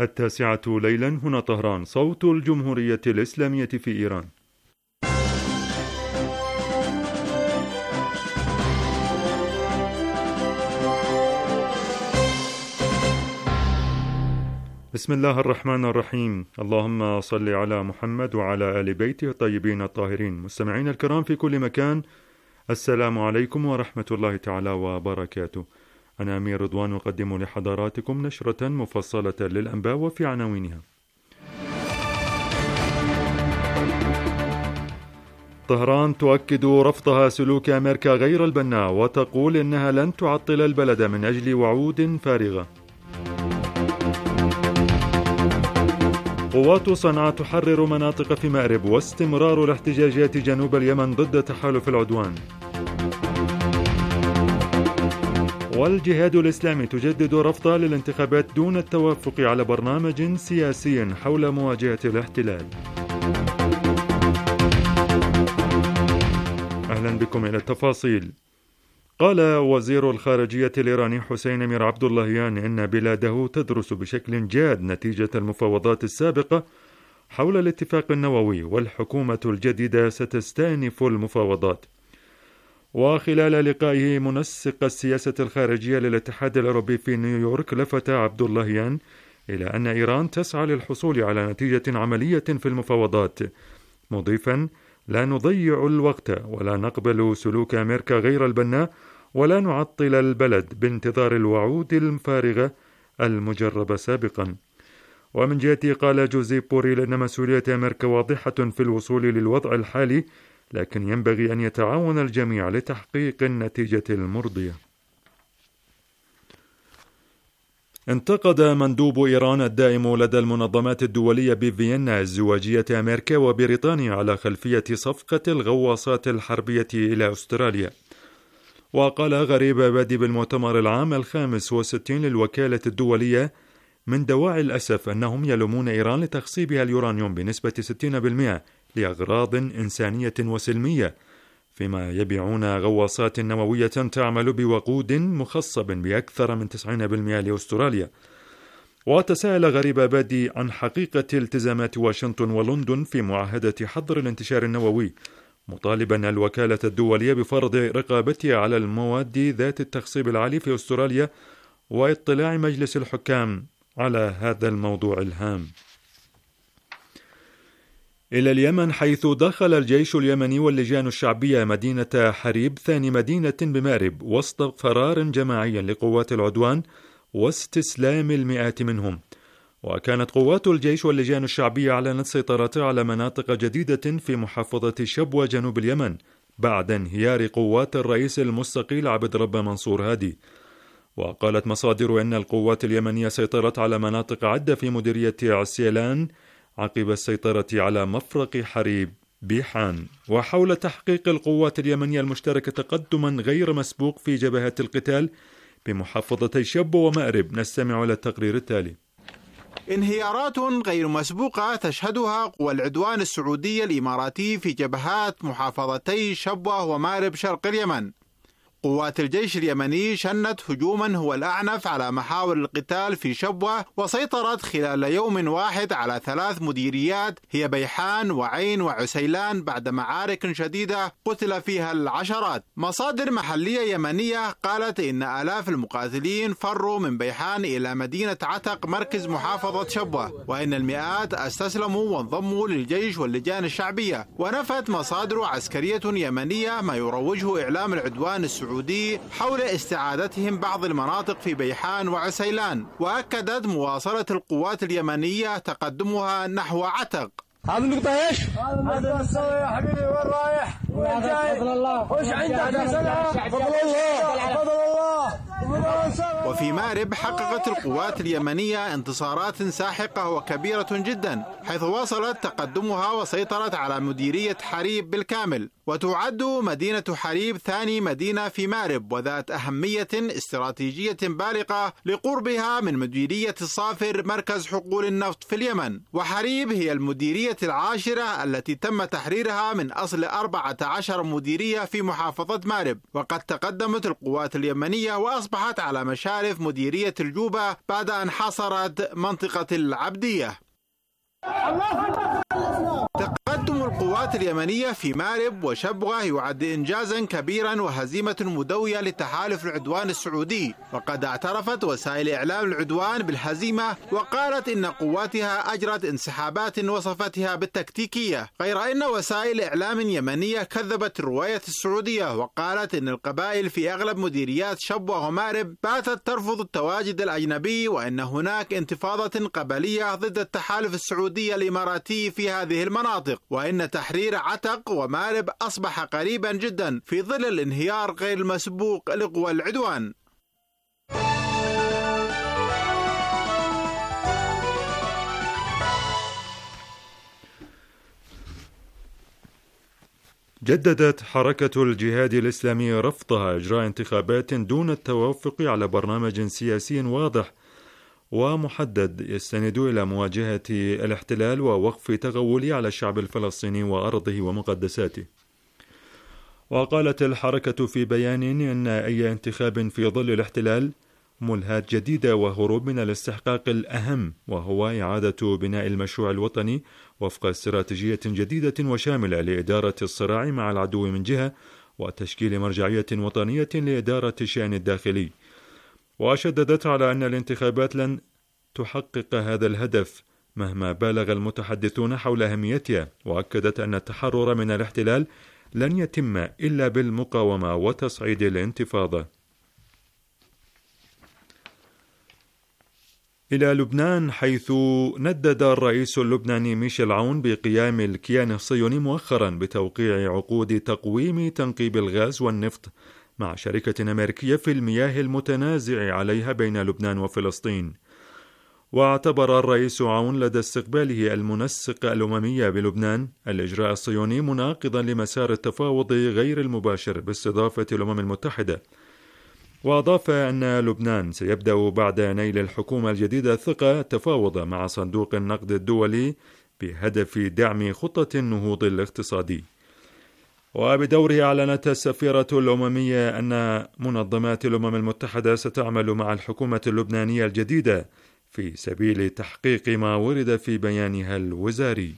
9 ليلا. هنا طهران، صوت الجمهورية الإسلامية في إيران. بسم الله الرحمن الرحيم. اللهم صل على محمد وعلى آل بيته الطيبين الطاهرين. مستمعين الكرام في كل مكان، السلام عليكم ورحمة الله تعالى وبركاته. أنا أمير رضوان أقدم لحضراتكم نشرة مفصلة للأنباء وفي عناوينها: طهران تؤكد رفضها سلوك أمريكا غير البناء وتقول إنها لن تعطل البلد من أجل وعود فارغة. قوات صنعاء تحرر مناطق في مأرب، واستمرار الاحتجاجات جنوب اليمن ضد تحالف العدوان. والجهاد الإسلامي تجدد رفضها للانتخابات دون التوافق على برنامج سياسي حول مواجهة الاحتلال. أهلا بكم إلى التفاصيل. قال وزير الخارجية الإيراني حسين أمير عبد اللهيان إن بلاده تدرس بشكل جاد نتيجة المفاوضات السابقة حول الاتفاق النووي، والحكومة الجديدة ستستأنف المفاوضات. وخلال لقائه منسق السياسة الخارجية للاتحاد الأوروبي في نيويورك، لفت عبد اللهيان إلى أن إيران تسعى للحصول على نتيجة عملية في المفاوضات، مضيفا: لا نضيع الوقت ولا نقبل سلوك أمريكا غير البناء ولا نعطل البلد بانتظار الوعود الفارغة المجربة سابقا. ومن جهته قال جوزيف بوريل أن مسؤولية أمريكا واضحة في الوصول للوضع الحالي، لكن ينبغي أن يتعاون الجميع لتحقيق النتيجة المرضية. انتقد مندوب إيران الدائم لدى المنظمات الدولية بفيينا ازدواجية أمريكا وبريطانيا على خلفية صفقة الغواصات الحربية إلى أستراليا. وقال غريب بادي بالمؤتمر العام 65 للوكالة الدولية: من دواعي الأسف أنهم يلومون إيران لتخصيبها اليورانيوم بنسبة 60% لأغراض إنسانية وسلمية، فيما يبيعون غواصات نووية تعمل بوقود مخصب بأكثر من 90% لأستراليا. وتساءل غريب بادي عن حقيقة التزامات واشنطن ولندن في معاهدة حظر الانتشار النووي، مطالبا الوكالة الدولية بفرض رقابتها على المواد ذات التخصيب العالي في أستراليا واطلاع مجلس الحكام على هذا الموضوع الهام. إلى اليمن، حيث دخل الجيش اليمني واللجان الشعبية مدينة حريب، ثاني مدينة بمأرب، وسط فرار جماعي لقوات العدوان واستسلام المئات منهم. وكانت قوات الجيش واللجان الشعبية أعلنت سيطرتها على مناطق جديدة في محافظة شبوة جنوب اليمن بعد انهيار قوات الرئيس المستقيل عبد رب منصور هادي. وقالت مصادر أن القوات اليمنية سيطرت على مناطق عدة في مديرية عسيلان عقب السيطرة على مفرق حريب بيحان. وحول تحقيق القوات اليمنية المشتركة تقدما غير مسبوق في جبهات القتال بمحافظتي شبوة ومأرب، نستمع إلى التقرير التالي. انهيارات غير مسبوقة تشهدها قوى العدوان السعودي الإماراتي في جبهات محافظتي شبوة ومأرب شرق اليمن. قوات الجيش اليمني شنت هجوما هو الأعنف على محاور القتال في شبوة، وسيطرت خلال يوم واحد على 3 مديريات هي بيحان وعين وعسيلان بعد معارك شديدة قتل فيها العشرات. مصادر محلية يمنية قالت إن آلاف المقاتلين فروا من بيحان إلى مدينة عتق مركز محافظة شبوة، وإن المئات استسلموا وانضموا للجيش واللجان الشعبية. ونفت مصادر عسكرية يمنية ما يروجه إعلام العدوان السعودي حول استعادتهم بعض المناطق في بيحان وعسيلان، وأكدت مواصلة القوات اليمنية تقدمها نحو عتق. هذا النقطة ايش؟ هذا نسوي يا حبيبي، وين رايح؟ وين جاي؟ فضل الله. وش عندك؟ فضل الله. فضل الله. وفي مأرب حققت القوات اليمنية انتصارات ساحقة وكبيرة جدا، حيث واصلت تقدمها وسيطرت على مديرية حريب بالكامل. وتعد مدينة حريب ثاني مدينة في مأرب وذات أهمية استراتيجية بالغة لقربها من مديرية الصافر مركز حقول النفط في اليمن. وحريب هي المديرية 10 التي تم تحريرها من أصل 14 مديرية في محافظة مأرب. وقد تقدمت القوات اليمنية وأصبحت القوات على مشارف مديرية الجوبة بعد أن حاصرت منطقة العبدية. تقدم القوات اليمنية في مارب وشبغة يعد إنجازا كبيرا وهزيمة مدوية للتحالف العدوان السعودي، وقد اعترفت وسائل إعلام العدوان بالهزيمة وقالت إن قواتها أجرت انسحابات وصفتها بالتكتيكية، غير أن وسائل إعلام يمنية كذبت الرواية السعودية وقالت إن القبائل في أغلب مديريات شبوة ومارب باتت ترفض التواجد الأجنبي، وأن هناك انتفاضة قبلية ضد التحالف السعودي الإماراتي في هذه المناطق، وإن تحرير عتق ومارب أصبح قريبا جدا في ظل الانهيار غير المسبوق لقوى العدوان. جددت حركة الجهاد الإسلامي رفضها إجراء انتخابات دون التوافق على برنامج سياسي واضح ومحدد يستند إلى مواجهة الاحتلال ووقف تغوله على الشعب الفلسطيني وأرضه ومقدساته. وقالت الحركة في بيان أن أي انتخاب في ظل الاحتلال ملهات جديدة وهروب من الاستحقاق الأهم، وهو إعادة بناء المشروع الوطني وفق استراتيجية جديدة وشاملة لإدارة الصراع مع العدو من جهة، وتشكيل مرجعية وطنية لإدارة الشأن الداخلي. وشددت على أن الانتخابات لن تحقق هذا الهدف مهما بالغ المتحدثون حول أهميتها، وأكدت أن التحرر من الاحتلال لن يتم إلا بالمقاومة وتصعيد الانتفاضة. إلى لبنان، حيث ندد الرئيس اللبناني ميشيل عون بقيام الكيان الصهيوني مؤخرا بتوقيع عقود تقويم تنقيب الغاز والنفط مع شركة أمريكية في المياه المتنازع عليها بين لبنان وفلسطين. واعتبر الرئيس عون لدى استقباله المنسق الأممي بلبنان الإجراء الصهيوني مناقضا لمسار التفاوض غير المباشر باستضافة الأمم المتحدة. وأضاف أن لبنان سيبدأ بعد نيل الحكومة الجديدة الثقة التفاوض مع صندوق النقد الدولي بهدف دعم خطة النهوض الاقتصادي. وبدوره أعلنت السفيرة الأممية أن منظمات الأمم المتحدة ستعمل مع الحكومة اللبنانية الجديدة في سبيل تحقيق ما ورد في بيانها الوزاري.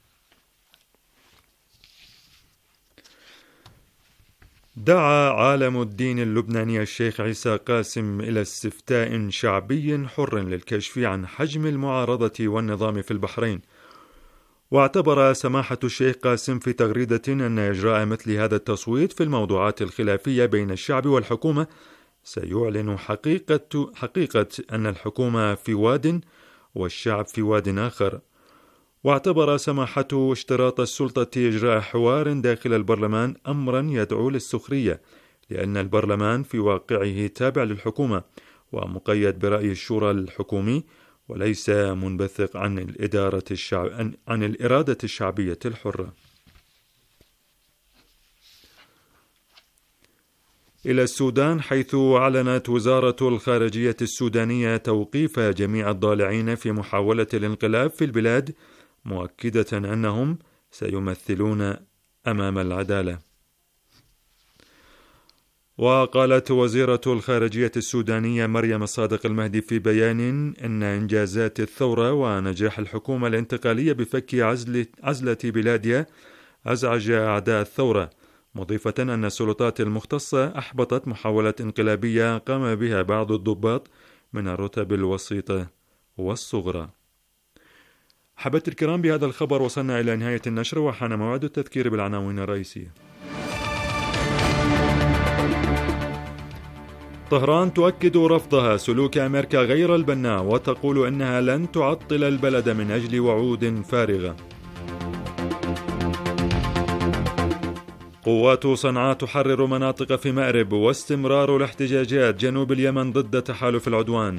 دعا عالم الدين اللبناني الشيخ عيسى قاسم إلى استفتاء شعبي حر للكشف عن حجم المعارضة والنظام في البحرين. واعتبر سماحة الشيخ قاسم في تغريدة أن إجراء مثل هذا التصويت في الموضوعات الخلافية بين الشعب والحكومة سيعلن حقيقة أن الحكومة في واد والشعب في واد آخر. واعتبر سماحته اشتراط السلطة إجراء حوار داخل البرلمان أمرا يدعو للسخرية، لأن البرلمان في واقعه تابع للحكومة ومقيد برأي الشورى الحكومي وليس منبثق عن الإرادة الشعبية الحرة. إلى السودان، حيث أعلنت وزارة الخارجية السودانية توقيف جميع الضالعين في محاولة الانقلاب في البلاد، مؤكدة أنهم سيمثلون أمام العدالة. وقالت وزيرة الخارجية السودانية مريم الصادق المهدي في بيان أن إنجازات الثورة ونجاح الحكومة الانتقالية بفك عزلة بلادها أزعج أعداء الثورة، مضيفة أن السلطات المختصة أحبطت محاولة انقلابية قام بها بعض الضباط من الرتب الوسيطة والصغرى. حبة الكرام، بهذا الخبر وصلنا إلى نهاية النشر وحان موعد التذكير بالعناوين الرئيسية. طهران تؤكد رفضها سلوك أمريكا غير البناء وتقول إنها لن تعطل البلد من أجل وعود فارغة. قوات صنعاء تحرر مناطق في مأرب واستمرار الاحتجاجات جنوب اليمن ضد تحالف العدوان.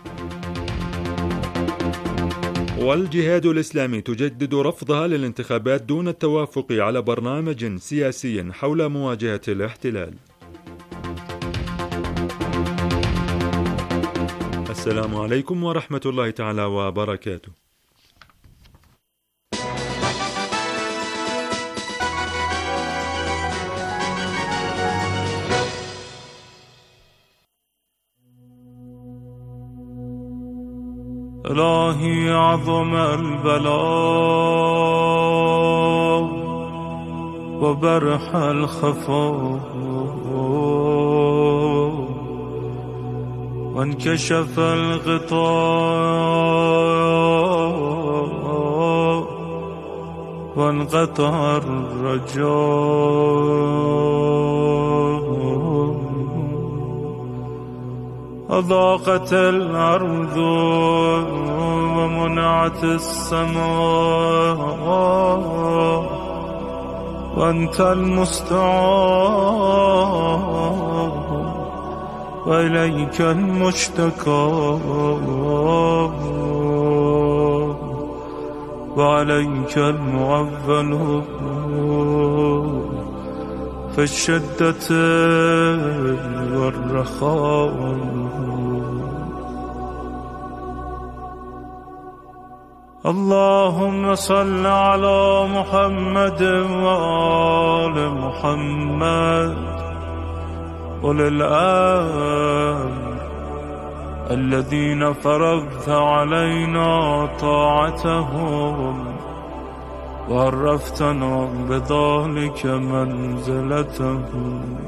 والجهاد الإسلامي تجدد رفضها للانتخابات دون التوافق على برنامج سياسي حول مواجهة الاحتلال. السلام عليكم ورحمة الله تعالى وبركاته. إلهي عظم البلاء وبرح الخفاء وانكشف الغطاء وانقطع الرجاء أضاقت الأرض ومنعت السماء وأنت المستعان وإليك المشتكى وعليك المعول في الشدة والرخاء. اللهم صل على محمد وآل محمد أولي الأمر الذين فرضت علينا طاعتهم وعرفتنا بذلك منزلتهم،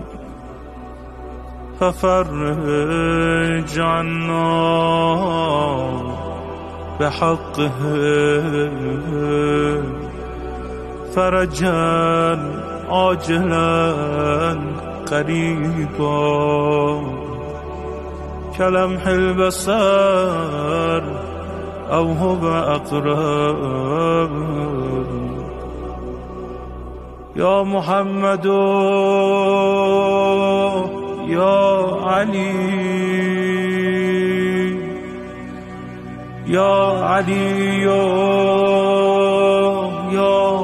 ففرج عنا بحقه فرجا عاجلا قريبا كلمح البصر أو هو أقرب. يا محمد يا علي يا علي يا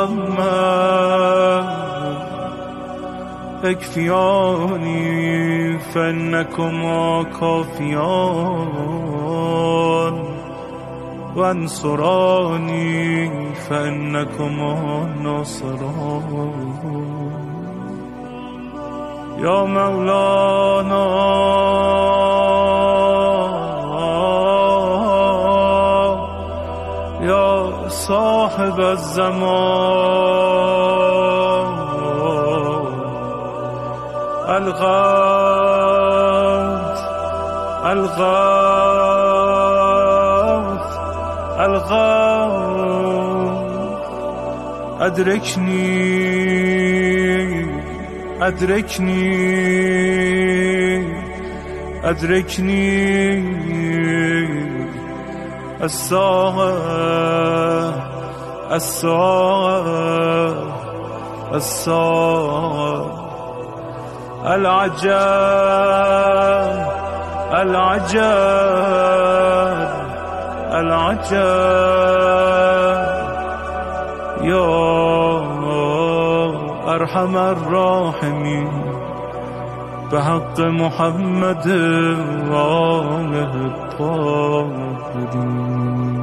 محمد اكفياني فإنكما كافيان وانصراني فإنكما ناصران. يا مولانا يا صاحب الزمان الغوث الغوث الغوث أدركني أدركني أدركني الساعة الساعة الساعة العجاب العجاب العجاب. يا أرحم الراحمين بحق محمد وآله الطاهرين.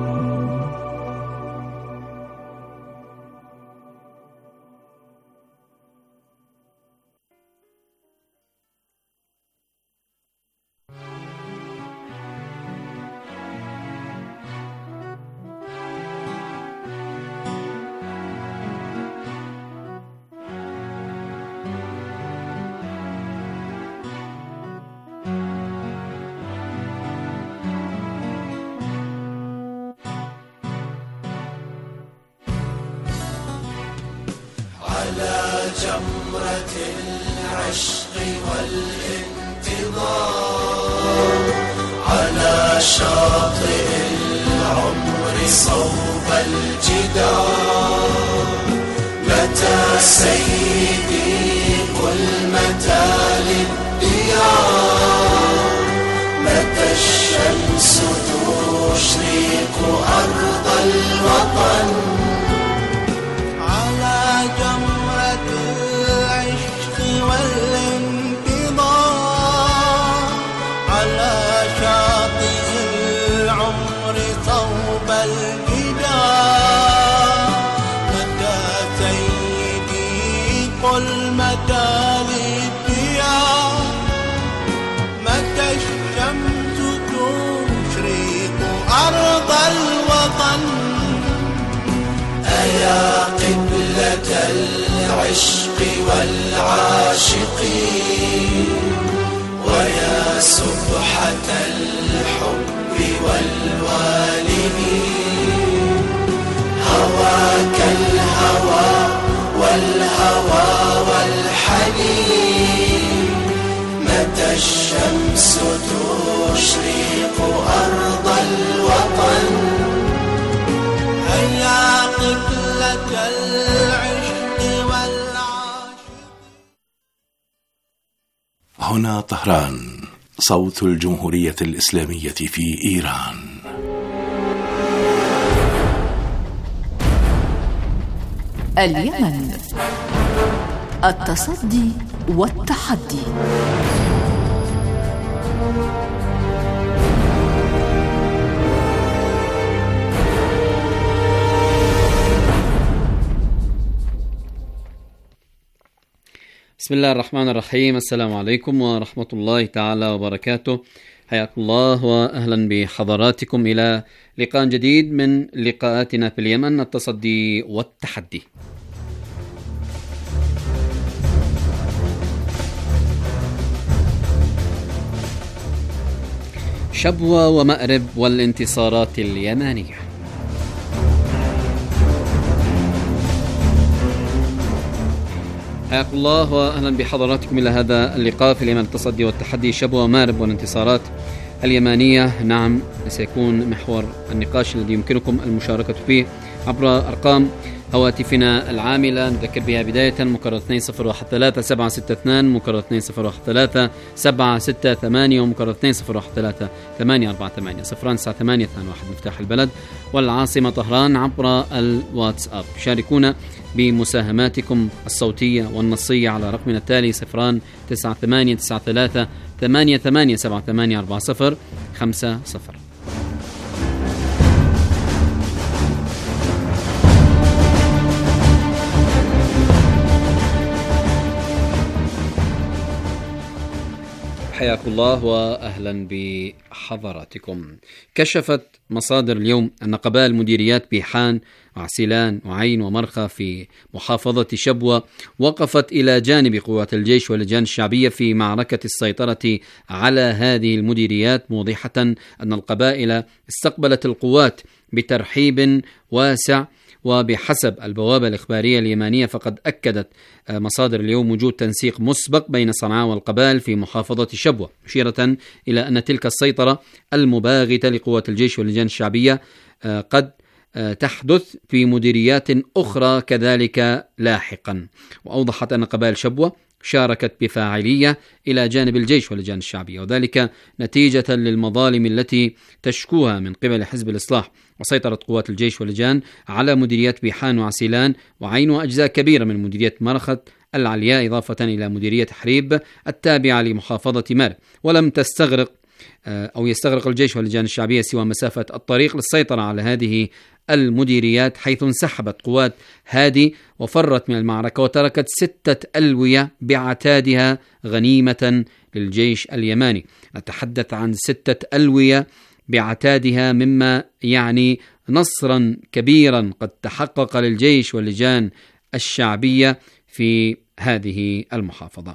على جمرة العشق والانتظار على شاطئ العمر صوب الجدار. متى سيدي قل متى للديار، متى الشمس تشرق أرض الوطن. متى الشمس تشرق هيا قبلة العشق والعاشقين ويا سبحة الحب والوالدين هواك الهوى والهوى والحنين متى الشمس تشرق أرض الوطن هيا قبلة العشق والعاشق. هنا طهران، صوت الجمهورية الإسلامية في إيران. اليمن، التصدي والتحدي. بسم الله الرحمن الرحيم. السلام عليكم ورحمة الله تعالى وبركاته. حياكم الله وأهلا بحضراتكم إلى لقاء جديد من لقاءاتنا في اليمن، التصدي والتحدي. شبوة ومأرب والانتصارات اليمانية. حياكم الله وأهلا بحضراتكم إلى هذا اللقاء في اليمن، التصدي والتحدي. شبوة ومأرب والانتصارات اليمانية، نعم، سيكون محور النقاش الذي يمكنكم المشاركة فيه عبر أرقام هواتفنا العاملة. نذكر بها بداية: مكرر 2013 762 مكرر 2013 768 ومكرر 2013 848 09821 مفتاح البلد والعاصمة طهران عبر الواتساب. شاركونا بمساهماتكم الصوتية والنصية على رقمنا التالي 09893 887840 50. حياكم الله وأهلا بحضراتكم. كشفت مصادر اليوم أن قبائل مديريات بيحان وعسيلان وعين ومرخى في محافظة شبوة وقفت إلى جانب قوات الجيش واللجان الشعبية في معركة السيطرة على هذه المديريات، موضحة أن القبائل استقبلت القوات بترحيب واسع. وبحسب البوابة الإخبارية اليمانية فقد أكدت مصادر اليوم وجود تنسيق مسبق بين صنعاء والقبائل في محافظة شبوة، مشيرة إلى أن تلك السيطرة المباغتة لقوات الجيش واللجان الشعبية قد تحدث في مديريات أخرى كذلك لاحقا. وأوضحت أن قبائل شبوة شاركت بفاعلية إلى جانب الجيش واللجان الشعبية، وذلك نتيجة للمظالم التي تشكوها من قبل حزب الإصلاح. وسيطرت قوات الجيش واللجان على مديريات بيحان وعسيلان وعين وأجزاء كبيرة من مديرية مرخة العلياء، إضافة إلى مديرية حريب التابعة لمحافظة مارب. ولم يستغرق الجيش واللجان الشعبية سوى مسافة الطريق للسيطرة على هذه المديريات، حيث انسحبت قوات هادي وفرت من المعركة وتركت 6 ألوية بعتادها غنيمة للجيش اليماني. نتحدث عن 6 ألوية بعتادها، مما يعني نصرا كبيرا قد تحقق للجيش واللجان الشعبية في هذه المحافظة.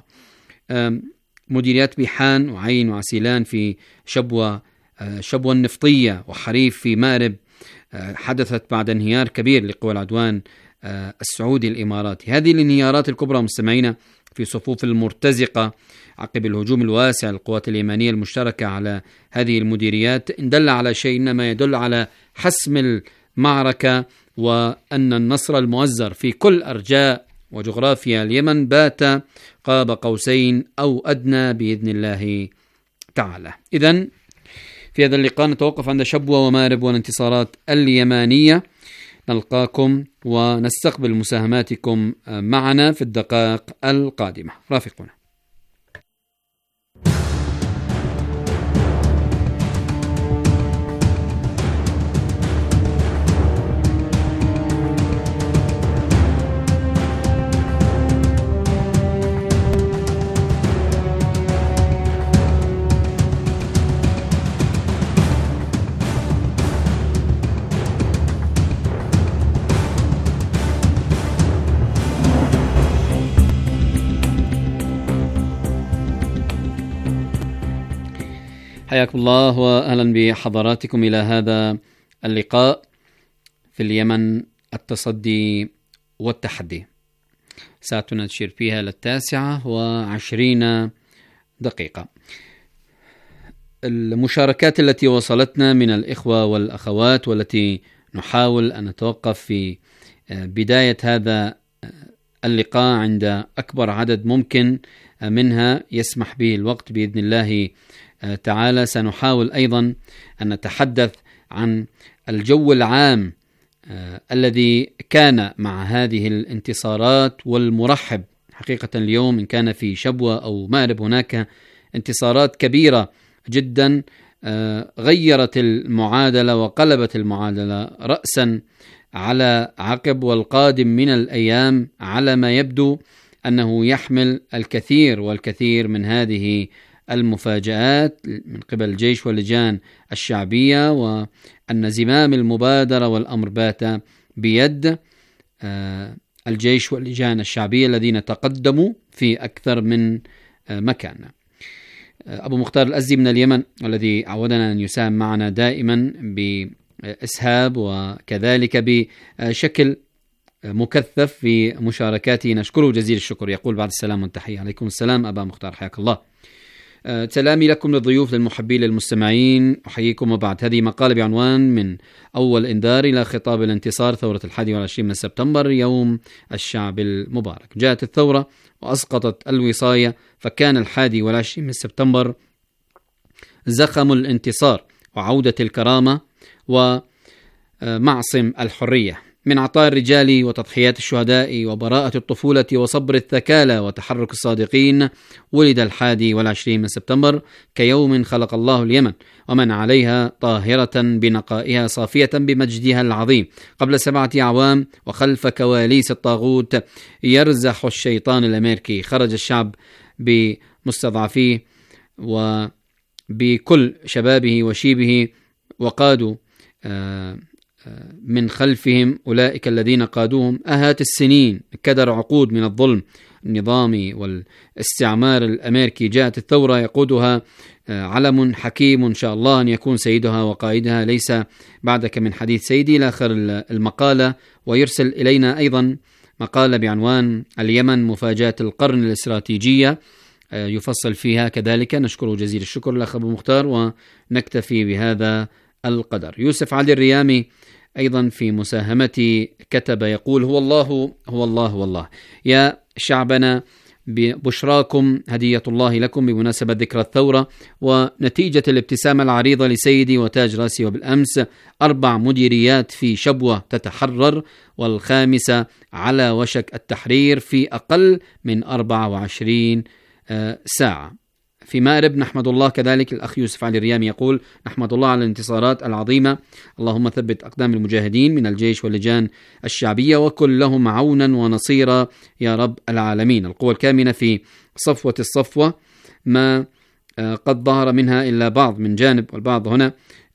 مديريات بيحان وعين وعسيلان في شبوة النفطية وحريف في مارب حدثت بعد انهيار كبير لقوى العدوان السعودي الإماراتي. هذه الانهيارات الكبرى مستمعين في صفوف المرتزقة عقب الهجوم الواسع للقوات اليمانية المشتركة على هذه المديريات إن دل على شيء إنما يدل على حسم المعركة، وأن النصر المؤزر في كل أرجاء وجغرافيا اليمن بات قاب قوسين أو أدنى بإذن الله تعالى. إذن في هذا اللقاء نتوقف عند شبوة ومارب والانتصارات اليمانية. نلقاكم ونستقبل مساهماتكم معنا في الدقائق القادمة. رافقونا. حياكم الله وأهلا بحضراتكم إلى هذا اللقاء في اليمن، التصدي والتحدي. ساعتنا تشير فيها 9:20 دقيقة. المشاركات التي وصلتنا من الإخوة والأخوات والتي نحاول أن نتوقف في بداية هذا اللقاء عند أكبر عدد ممكن منها يسمح به الوقت بإذن الله تعالى. سنحاول أيضا أن نتحدث عن الجو العام الذي كان مع هذه الانتصارات والمرحب. حقيقة اليوم إن كان في شبوة أو مأرب هناك انتصارات كبيرة جدا غيرت المعادلة وقلبت المعادلة رأسا على عقب، والقادم من الأيام على ما يبدو أنه يحمل الكثير والكثير من هذه المفاجآت من قبل الجيش واللجان الشعبية، وأن زمام المبادرة والأمر بات بيد الجيش واللجان الشعبية الذين تقدموا في أكثر من مكان. أبو مختار الأزدي من اليمن والذي عودنا أن يساهم معنا دائما بإسهاب وكذلك بشكل مكثف في مشاركاته، نشكره جزيل الشكر. يقول بعد السلام والتحية. عليكم السلام أبا مختار، حياك الله. سلامي لكم للضيوف للمحبين للمستمعين، أحييكم. وبعد هذه مقالة بعنوان من أول إنذار إلى خطاب الانتصار ثورة 21 من سبتمبر يوم الشعب المبارك. جاءت الثورة وأسقطت الوصاية، فكان 21 من سبتمبر زخم الانتصار وعودة الكرامة ومعصم الحرية. من عطاء الرجال وتضحيات الشهداء وبراءة الطفولة وصبر الثكالى وتحرك الصادقين ولد 21 من سبتمبر كيوم خلق الله اليمن ومن عليها طاهرة بنقائها صافية بمجدها العظيم. قبل 7 أعوام وخلف كواليس الطاغوت يرزح الشيطان الأمريكي، خرج الشعب بمستضعفيه وبكل شبابه وشيبه وقادوا من خلفهم أولئك الذين قادوهم أهات السنين، كدر عقود من الظلم النظامي والاستعمار الأمريكي. جاءت الثورة يقودها علم حكيم إن شاء الله أن يكون سيدها وقائدها ليس بعدك من حديث سيدي. إلى آخر المقالة. ويرسل إلينا أيضا مقالة بعنوان اليمن مفاجأة القرن الاستراتيجية، يفصل فيها كذلك. نشكره جزيل الشكر الأخ أبو مختار ونكتفي بهذا القدر. يوسف علي الريامي أيضا في مساهمتي كتب يقول: هو الله هو الله هو الله، يا شعبنا بشراكم هدية الله لكم بمناسبة ذكرى الثورة ونتيجة الابتسامة العريضة لسيدي وتاج راسي. وبالأمس 4 مديريات في شبوة تتحرر، والخامسة على وشك التحرير في أقل من 24 ساعة. في مأرب نحمد الله كذلك. الأخ يوسف علي الريامي يقول: نحمد الله على الانتصارات العظيمة، اللهم ثبت أقدام المجاهدين من الجيش واللجان الشعبية وكن لهم عونا ونصيرا يا رب العالمين. القوى الكامنة في صفوة الصفوة ما قد ظهر منها إلا بعض من جانب، والبعض هنا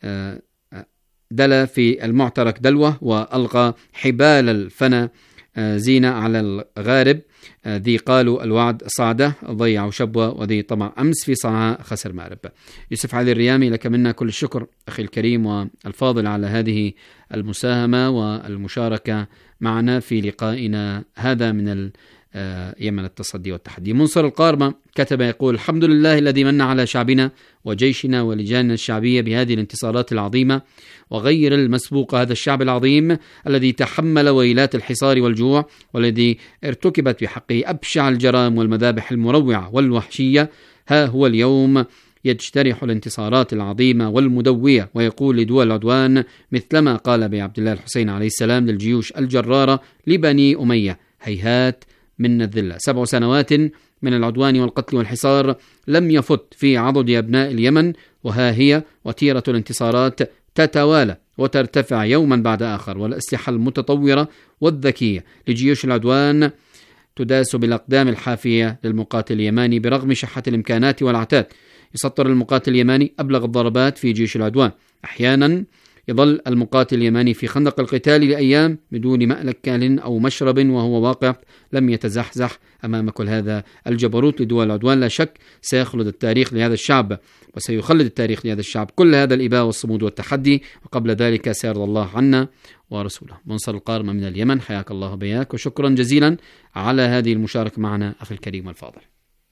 دل في المعترك دلوة وألقى حبال الفنا زينة على الغارب. ذي قالوا الوعد صعدة ضيعوا شبوة، وذي طمع أمس في صنعاء خسر مأرب. يوسف علي الريامي لك منا كل الشكر أخي الكريم والفاضل على هذه المساهمة والمشاركة معنا في لقائنا هذا من يمن التصدي والتحدي. منصر القارمة كتب يقول: الحمد لله الذي من على شعبنا وجيشنا ولجاننا الشعبية بهذه الانتصارات العظيمة وغير المسبوقة. هذا الشعب العظيم الذي تحمل ويلات الحصار والجوع والذي ارتكبت بحقه أبشع الجرائم والمذابح المروعة والوحشية، ها هو اليوم يجترح الانتصارات العظيمة والمدوية ويقول لدول العدوان مثلما قال بعبد الله الحسين عليه السلام للجيوش الجرارة لبني أمية: هيهات من الذلة. 7 سنوات من العدوان والقتل والحصار لم يفت في عضد أبناء اليمن، وها هي وتيرة الانتصارات تتوالى وترتفع يوما بعد آخر، والأسلحة المتطورة والذكية لجيوش العدوان تداس بالأقدام الحافية للمقاتل اليماني برغم شحة الإمكانات والعتاد. يسطر المقاتل اليماني أبلغ الضربات في جيش العدوان، أحيانا يظل المقاتل اليماني في خندق القتال لأيام بدون مأكل أو مشرب وهو واقف لم يتزحزح أمام كل هذا الجبروت لدول العدوان. لا شك سيخلد التاريخ لهذا الشعب وسيخلد التاريخ لهذا الشعب كل هذا الإباء والصمود والتحدي، وقبل ذلك سيرضى الله عنا ورسوله. منصر القارمة من اليمن، حياك الله بياك وشكرا جزيلا على هذه المشاركة معنا أخي الكريم والفاضل.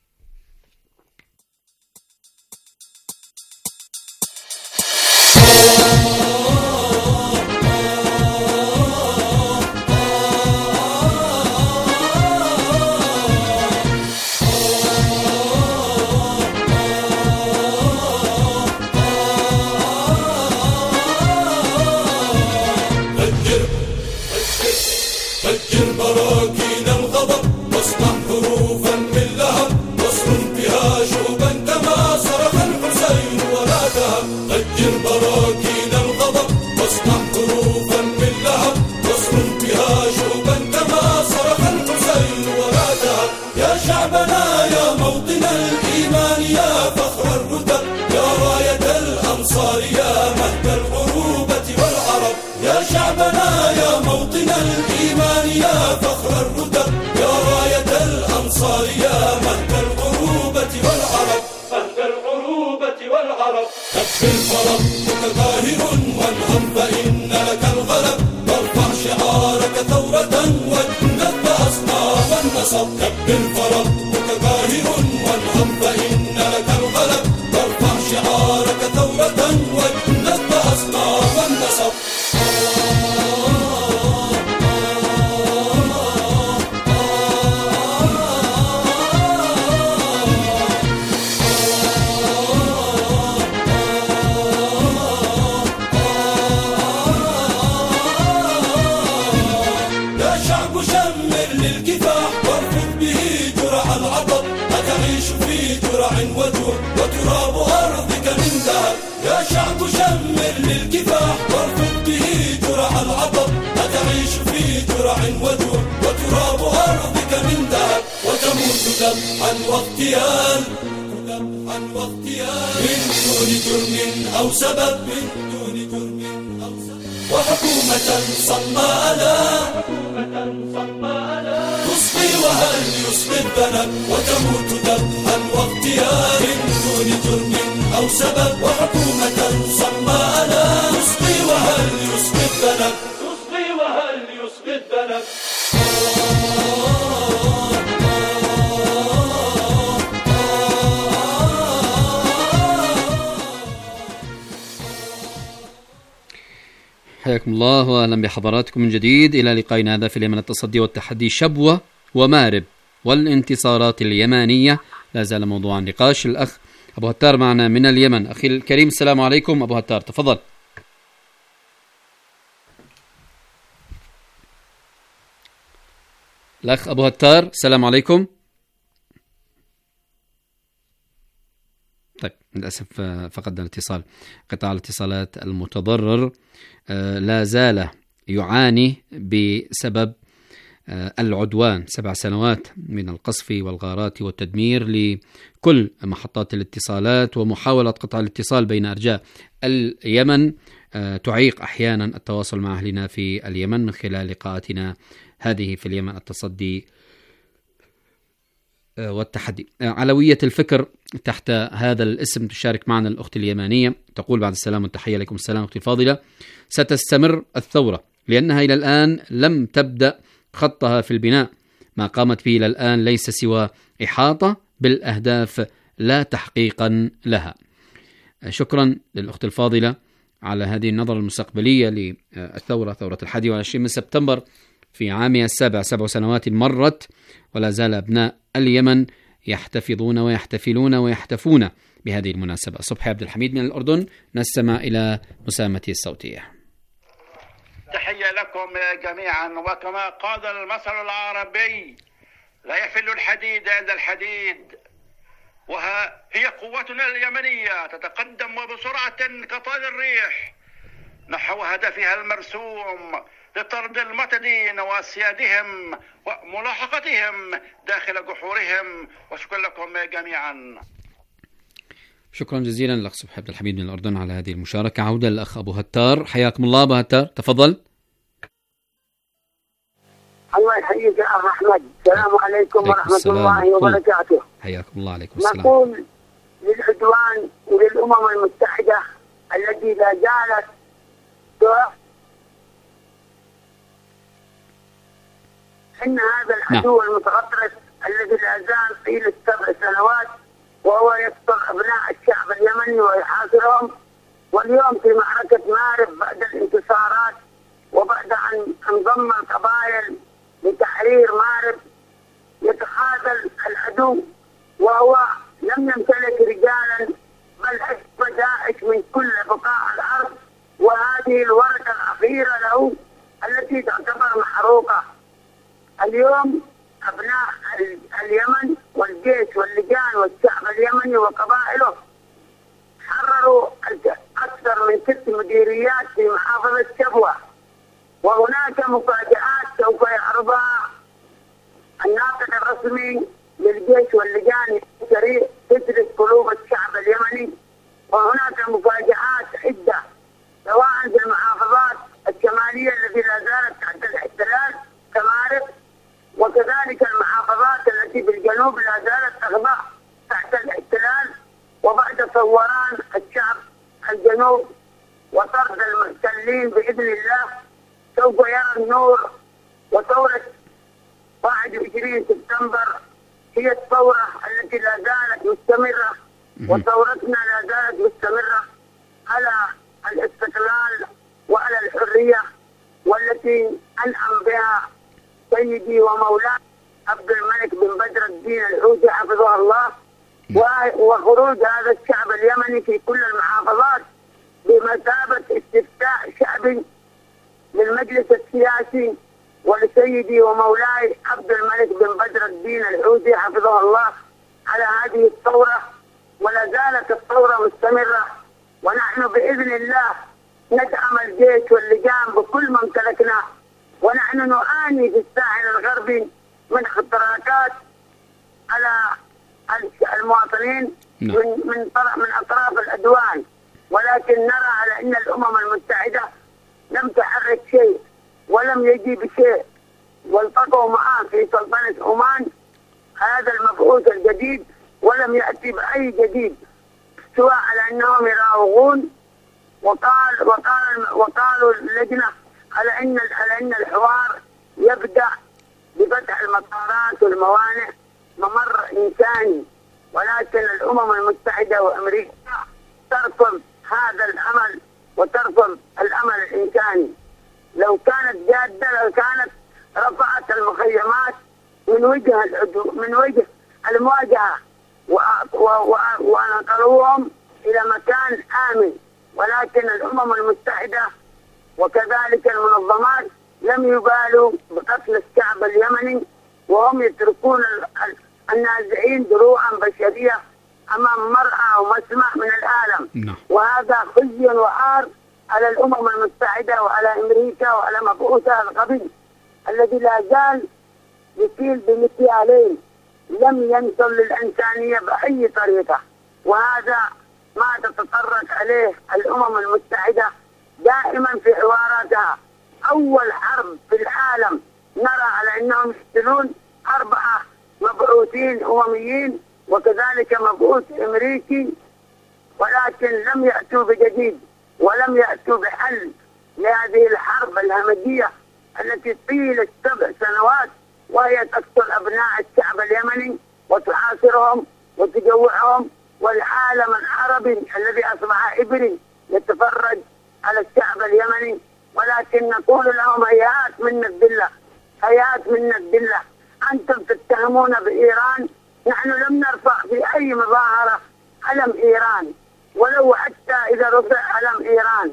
حياكم الله وأهلا بحضراتكم من جديد إلى لقائنا هذا في اليمن التصدي والتحدي، شبوة ومارب والانتصارات اليمانية. لا زال موضوع النقاش. الأخ أبو هتار معنا من اليمن. أخي الكريم السلام عليكم أبو هتار، تفضل. الأخ أبو هتار السلام عليكم. طيب للأسف فقدنا الاتصال. قطاع الاتصالات المتضرر لا زال يعاني بسبب العدوان، 7 سنوات من القصف والغارات والتدمير لكل محطات الاتصالات ومحاولة قطع الاتصال بين أرجاء اليمن تعيق أحيانا التواصل مع أهلنا في اليمن من خلال لقاءاتنا هذه في اليمن التصدي والتحدي. علوية الفكر تحت هذا الاسم تشارك معنا الأخت اليمانية، تقول بعد السلام والتحية عليكم السلام أختي الفاضلة. ستستمر الثورة لأنها إلى الآن لم تبدأ خطها في البناء، ما قامت به إلى الآن ليس سوى إحاطة بالأهداف لا تحقيقا لها. شكرا للأخت الفاضلة على هذه النظرة المستقبلية للثورة، ثورة 21 من سبتمبر في عامها السابع. 7 سنوات مرت ولا زال أبناء اليمن يحتفظون ويحتفلون ويحتفون بهذه المناسبة. صبحي عبد الحميد من الأردن، نستمع إلى مساهمته الصوتية. تحية لكم جميعا. وكما قال المثل العربي لا يفل الحديد إلا الحديد، وها هي قوتنا اليمنية تتقدم وبسرعة كطير الريح نحو هدفها المرسوم لطرد المعتدين واسيادهم وملاحقتهم داخل جحورهم. وشكرا لكم جميعا. شكرا جزيلا لك صبحي عبد الحميد من الأردن على هذه المشاركة. عودة للأخ أبو هتار، حياكم الله أبو هتار، تفضل. الله يحييك يا أخ أحمد. السلام عليكم ورحمة الله وبركاته. حياكم الله. عليكم السلام. نقول للعدوان وللأمم المتحدة التي لا زالت إن هذا العدو المتغطرس الذي لا زال طيلة 7 سنوات وهو يقتل أبناء الشعب اليمني ويحاصرهم. واليوم في معركة مارب بعد الانتصارات وبعد أن انضم القبائل لتحرير مارب يتخاذل العدو، وهو لم يمتلك رجالا بل أشبه داعش من كل بقاع الأرض، وهذه الورقة الأخيرة له التي تعتبر محروقة. اليوم أبناء اليمن والجيش واللجان والشعب اليمني وقبائله حرروا أكثر من 6 مديريات في محافظة شبوة، وهناك مفاجآت سوف يعرضها الناطق الرسمي للجيش واللجان تدرس قلوب الشعب اليمني. وهناك مفاجآت عدة سواء في المحافظات الشمالية التي لا زالت تحت الاحتلال كمارب، وكذلك المحافظات التي في الجنوب لا زالت تخضع تحت الاحتلال. وبعد ثوران الشعب الجنوب وطرد المحتلين بإذن الله سوف يرى النور. وثورة 21 سبتمبر هي الثورة التي لا زالت مستمرة، وثورتنا لا زالت مستمرة على الاستقلال وعلى الحرية، والتي أنعم بها سيدي ومولاي عبد الملك بن بدر الدين الحوثي حفظه الله. وخروج هذا الشعب اليمني في كل المحافظات بمثابة استفتاء شعبي للمجلس السياسي ولسيدي ومولاي عبد الملك بن بدر الدين الحوثي حفظه الله على هذه الثورة. ولا زالت الثورة مستمرة، ونحن بإذن الله ندعم الجيش واللجان بكل ما امتلكناه. ونحن نعاني في الساحل الغربي من اختراقات على المواطنين من أطراف العدوان، ولكن نرى على أن الأمم المتحدة لم تحرك شيء ولم يجي بشيء. والتقوا معه في سلطنة عمان هذا المبعوث الجديد ولم يأتي بأي جديد سوى على أنهم يراوغون. وقالوا اللجنة على أن الحوار يبدأ بفتح المطارات والموانئ ممر إنساني، ولكن الأمم المتحدة وأمريكا ترفض هذا الأمل وترفض الأمل الإنساني. لو كانت جادة لو كانت رفعت المخيمات من وجه المواجهة ونقلوهم إلى مكان آمن، ولكن الأمم المتحدة وكذلك المنظمات لم يبالوا بقتل الشعب اليمني، وهم يتركون النازعين دروعا بشرية أمام مرأى ومسمع من العالم. وهذا خزي وعار على الأمم المتحدة وعلى أمريكا وعلى مبعوثها الغبي الذي لا زال يسيل بمكيالين لم ينصل للإنسانية بأي طريقة. وهذا ما تتطرق عليه الأمم المتحدة دائما في حواراتها. أول حرب في العالم نرى على أنهم يقتلون 4 مبعوثين أمميين وكذلك مبعوث أمريكي، ولكن لم يأتوا بجديد ولم يأتوا بحل لهذه الحرب الهمجية التي طيلت 7 سنوات وهي تقتل أبناء الشعب اليمني وتحاصرهم وتجوعهم، والعالم العربي الذي أصبح إبري يتفرج على الشعب اليمني. ولكن نقول لهم هيهات منا الذلة، هيهات منا الذلة. أنتم تتهمون بإيران، نحن لم نرفع في أي مظاهرة علم إيران، ولو حتى إذا رفع علم إيران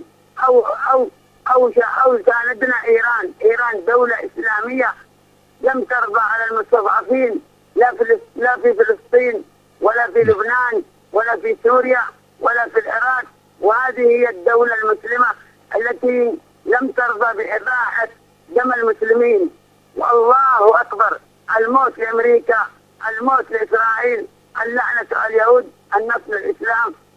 أو ساندنا إيران دولة إسلامية لم ترضى على المستضعفين لا في فلسطين ولا في لبنان ولا في سوريا ولا في العراق. وهذه هي الدولة المسلمة التي لم ترضى بإباحة دم المسلمين. والله أكبر، الموت لأمريكا، الموت لإسرائيل، اللعنة على اليهود، النصر للإسلام.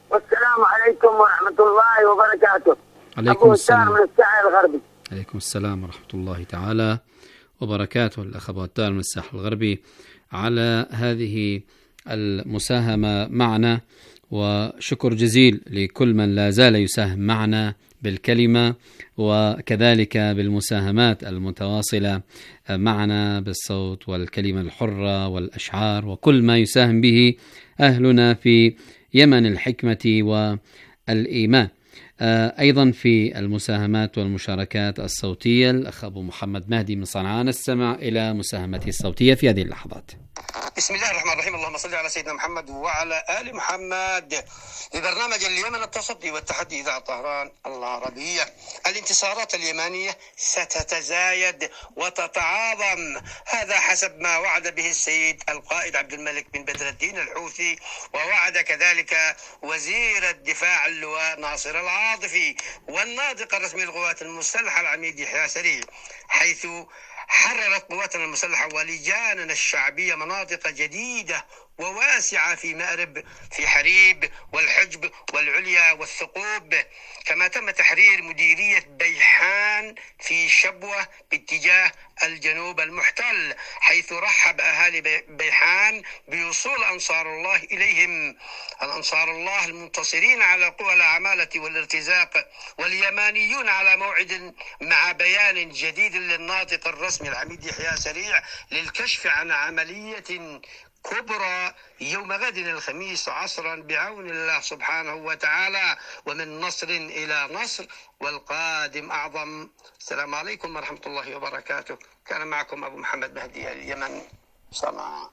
والسلام عليكم ورحمة الله وبركاته. عليكم السلام. من الساحل الغربي. عليكم السلام ورحمة الله تعالى وبركاته. الأخ أبو عتار من الساحل الغربي على هذه المساهمة معنا، وشكر جزيل لكل من لا زال يساهم معنا بالكلمة وكذلك بالمساهمات المتواصلة معنا بالصوت والكلمة الحرة والأشعار وكل ما يساهم به أهلنا في يمن الحكمة والإيمان. أيضا في المساهمات والمشاركات الصوتية الأخ أبو محمد مهدي من صنعاء، نستمع إلى مساهمته الصوتية في هذه اللحظات. بسم الله الرحمن الرحيم. اللهم صل على سيدنا محمد وعلى آل محمد. لبرنامج اليمن التصدي والتحدي إذاعة طهران العربية. الانتصارات اليمانية ستتزايد وتتعاظم، هذا حسب ما وعد به السيد القائد عبد الملك بن بدر الدين الحوثي، ووعد كذلك وزير الدفاع اللواء ناصر العاطفي والناطق الرسمي للقوات المسلحة العميد يحيى سريع، حيث حررت قواتنا المسلحة ولجاننا الشعبية مناطق جديدة وواسعة في مأرب، في حريب والحجب والعليا والثقوب. كما تم تحرير مديرية بيحان في شبوة باتجاه الجنوب المحتل، حيث رحب أهالي بيحان بوصول أنصار الله إليهم، الأنصار الله المنتصرين على قوى العمالة والارتزاق، واليمانيون على موعد مع بيان جديد للناطق الرسمي العميد يحيى سريع للكشف عن عملية كبرى يوم غد الخميس عصرا بعون الله سبحانه وتعالى، ومن نصر إلى نصر والقادم أعظم. السلام عليكم ورحمة الله وبركاته. كان معكم أبو محمد مهدي، اليمن، صنعاء.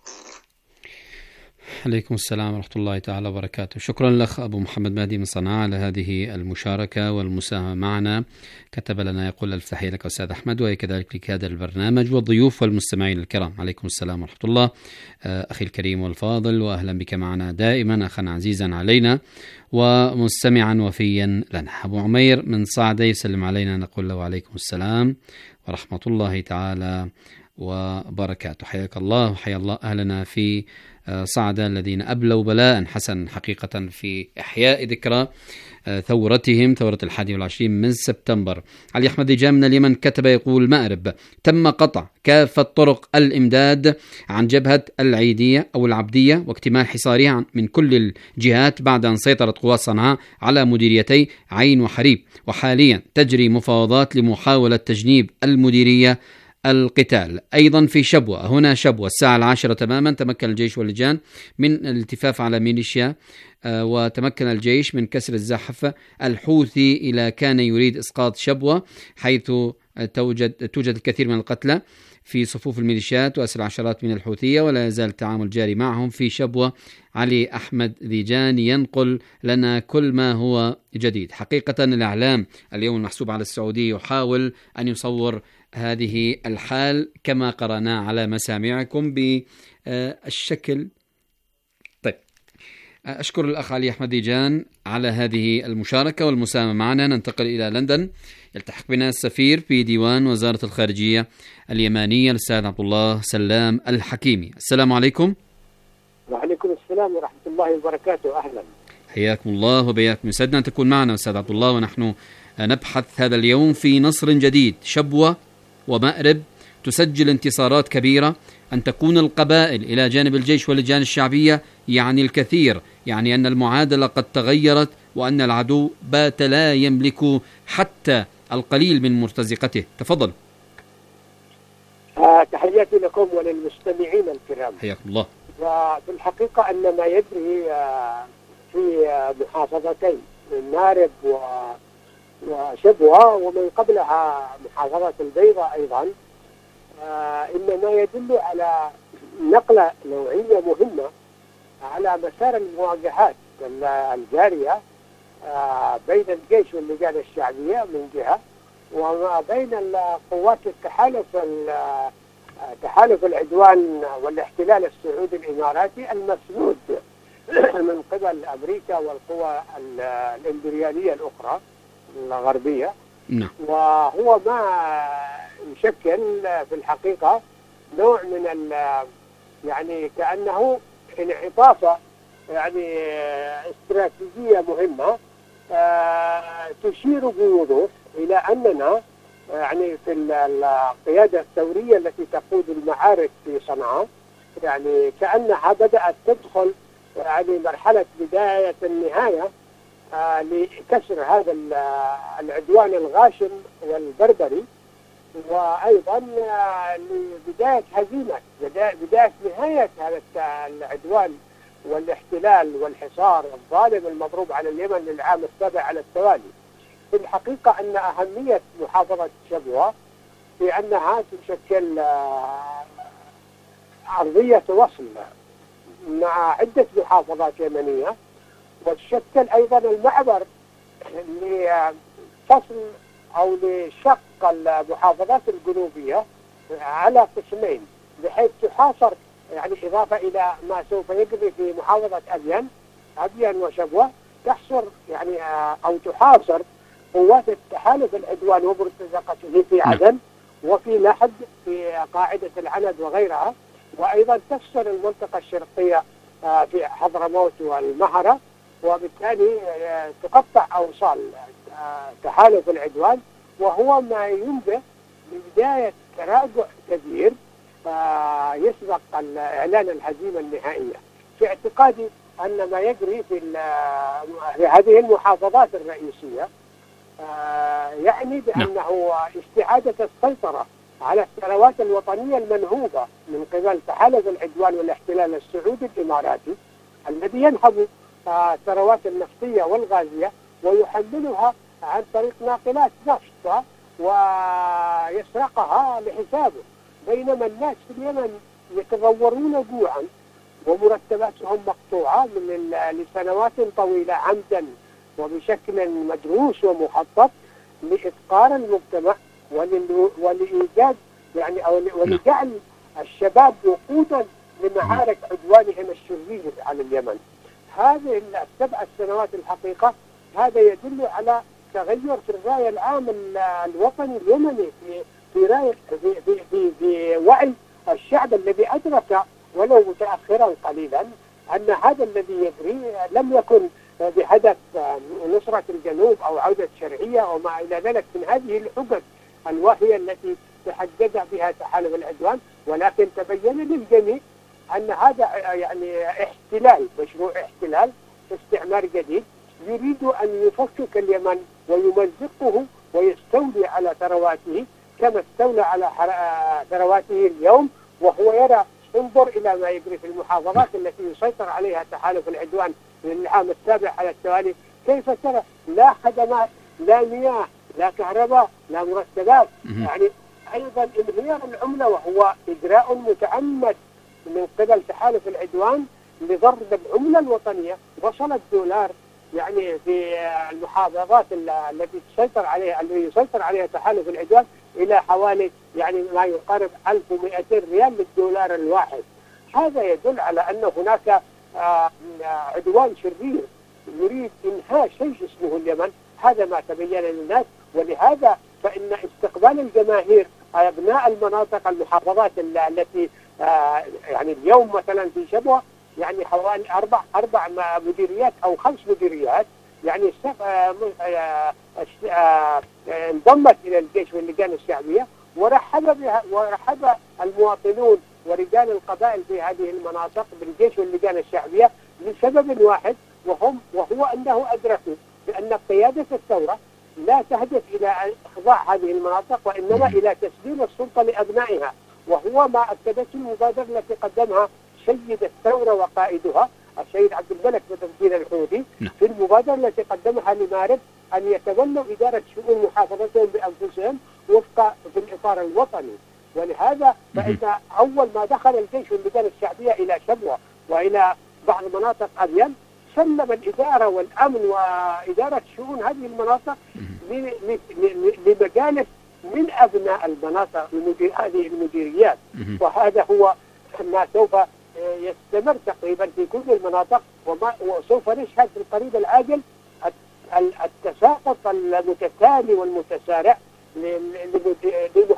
عليكم السلام ورحمة الله تعالى وبركاته. شكرا لك أبو محمد مهدي من صنعاء على هذه المشاركة والمساهمة معنا. كتب لنا يقول ألف تحية لك أستاذ أحمد، وكذلك لكادر البرنامج والضيوف والمستمعين الكرام. عليكم السلام ورحمة الله أخي الكريم والفاضل، وأهلا بك معنا دائما أخا عزيزا علينا ومستمعا وفيا لنا. أبو عمير من صعدة يسلم علينا، نقول له عليكم السلام ورحمة الله تعالى وبركاته. حياك الله وحيا الله أهلنا في صعدة الذين أبلوا بلاء حسن حقيقة في إحياء ذكرى ثورتهم، ثورة 21 من سبتمبر. علي أحمد ديجان من اليمن كتب يقول: مأرب تم قطع كافة طرق الإمداد عن جبهة العيدية أو العبدية واكتمال حصارها من كل الجهات بعد أن سيطرت قوات صنعاء على مديريتي عين وحريب، وحاليا تجري مفاوضات لمحاولة تجنيب المديرية القتال. أيضا في شبوة، هنا شبوة الساعة 10 تماما تمكن الجيش واللجان من الالتفاف على ميليشيا، وتمكن الجيش من كسر الزحف الحوثي إلى كان يريد إسقاط شبوة، حيث توجد الكثير من القتلى في صفوف الميليشيات وأسر عشرات من الحوثية، ولا يزال التعامل جاري معهم في شبوة. علي أحمد ذيجان ينقل لنا كل ما هو جديد. حقيقة الإعلام اليوم المحسوب على السعودية يحاول أن يصور هذه الحال كما قرأنا على مسامعكم بالشكل. طيب، أشكر الأخ علي أحمد ديجان على هذه المشاركة والمساهمة معنا. ننتقل إلى لندن، يلتحق بنا السفير في ديوان وزارة الخارجية اليمانية الأستاذ عبد الله سلام الحكيمي. السلام عليكم. وعليكم السلام ورحمة الله وبركاته. أهلا، حياكم الله وبياكم. يسعدنا أن تكون معنا أستاذ عبد الله، ونحن نبحث هذا اليوم في نصر جديد. شبوة ومأرب تسجل انتصارات كبيرة. أن تكون القبائل إلى جانب الجيش واللجان الشعبية يعني الكثير، يعني أن المعادلة قد تغيرت، وأن العدو بات لا يملك حتى القليل من مرتزقته. تفضل. تحياتي لكم وللمستمعين الكرام. حياكم الله. وفي الحقيقة أن ما يجري في محافظتين مأرب وشبوة ومن قبلها محافظة البيضاء أيضا إنما يدل على نقلة نوعية مهمة على مسار المواجهات الجارية بين الجيش واللجان الشعبية من جهة، وما بين قوات تحالف العدوان والاحتلال السعودي الإماراتي المسنود من قبل أمريكا والقوى الإمبريالية الأخرى الغربية. وهو ما يشكل في الحقيقة نوع من يعني كأنه انعطاف يعني استراتيجية مهمة تشير بوضوح إلى أننا يعني في القيادة الثورية التي تقود المعارك في صنعاء يعني كأنها بدأت تدخل يعني مرحلة بداية النهاية لكسر هذا العدوان الغاشم والبربري، وأيضا لبداية هزيمة بداية نهاية هذا العدوان والاحتلال والحصار الظالم المضروب على اليمن للعام السابع على التوالي. في الحقيقة أن أهمية محافظة شبوة في أنها تشكل أرضية وصل مع عدة محافظات يمنية، وتشكل أيضا المعبر لفصل أو لشق المحافظات الجنوبية على قسمين، بحيث تحاصر يعني إضافة إلى ما سوف يجري في محافظة أبين وشبوة، تحصر يعني أو تحاصر قوات التحالف العدوان ومرتزقته في عدن وفي لحد في قاعدة العند وغيرها، وأيضا تفصل المنطقة الشرقية في حضرموت والمهرة، وبالتالي تقطع أوصال تحالف العدوان، وهو ما ينبه ببداية تراجع كبير يسبق إعلان الهزيمة النهائية. في اعتقادي أن ما يجري في هذه المحافظات الرئيسية يعني بأنه استعادة السيطرة على الثروات الوطنية المنهوبة من قبل تحالف العدوان والاحتلال السعودي الإماراتي الذي ينهب الثروات النفطية والغازية ويحملها عن طريق ناقلات نفط ويسرقها لحسابه، بينما الناس في اليمن يتضورون جوعا ومرتباتهم مقطوعة لسنوات طويلة عمدا وبشكل مدروس ومخطط لإفقار المجتمع ولإيجاد يعني أو ولجعل الشباب وقودا لمعارك عدوانهم الشرير على اليمن. هذه ال7 سنوات الحقيقة هذا يدل على تغير في الرأي العام الوطني اليمني في وعي الشعب الذي أدرك ولو متأخرا قليلا أن هذا الذي يجري لم يكن بهدف نصرة الجنوب أو عودة شرعية أو ما إلى ذلك من هذه الحجج الواهية التي تحدد بها تحالف العدوان، ولكن تبين للجميع أن هذا يعني احتلال، مشروع احتلال استعمار جديد يريد أن يفكك اليمن ويمزقه ويستولي على ثرواته كما استولى على ثرواته اليوم، وهو يرى انظر إلى ما يجري في المحافظات التي يسيطر عليها تحالف العدوان للعام السابع على التوالي، كيف ترى لا خدمات لا مياه لا كهرباء لا مرتبات، يعني أيضا انهيار العملة وهو إجراء متعمد من قبل تحالف العدوان لضرب العملة الوطنية. وصل الدولار يعني في المحافظات التي يسيطر عليها تحالف العدوان إلى حوالي يعني ما يقارب 1200 ريال للدولار الواحد. هذا يدل على أن هناك عدوان شرير يريد إنهاء شيء اسمه اليمن. هذا ما تبين للناس، ولهذا فإن استقبال الجماهير أبناء المناطق المحافظات التي يعني اليوم مثلا في شبوة يعني حوالي 4 مديريات أو 5 مديريات يعني انضمت إلى الجيش واللجان الشعبية، ورحب المواطنون ورجال القبائل في هذه المناطق بالجيش واللجان الشعبية لسبب واحد، وهو أنه أدركوا بأن قيادة الثورة لا تهدف إلى إخضاع هذه المناطق وإنما إلى تسليم السلطة لأبنائها، وهو ما أكدته المبادرة التي قدمها سيد الثورة وقائدها السيد عبد الملك بدر الدين الحوثي في المبادرة التي قدمها لمارب أن يتولوا إدارة شؤون محافظتهم بأنفسهم وفق في الإطار الوطني. ولهذا فإن أول ما دخل الجيش واللجان الشعبية إلى شبوة وإلى بعض مناطق أبين سلم الإدارة والأمن وإدارة شؤون هذه المناطق لمجالس من أبناء المناطق هذه المديريات، وهذا هو ما سوف يستمر تقريبا في كل المناطق، وسوف نشهد في القريب العاجل التساقط المتتالي والمتسارع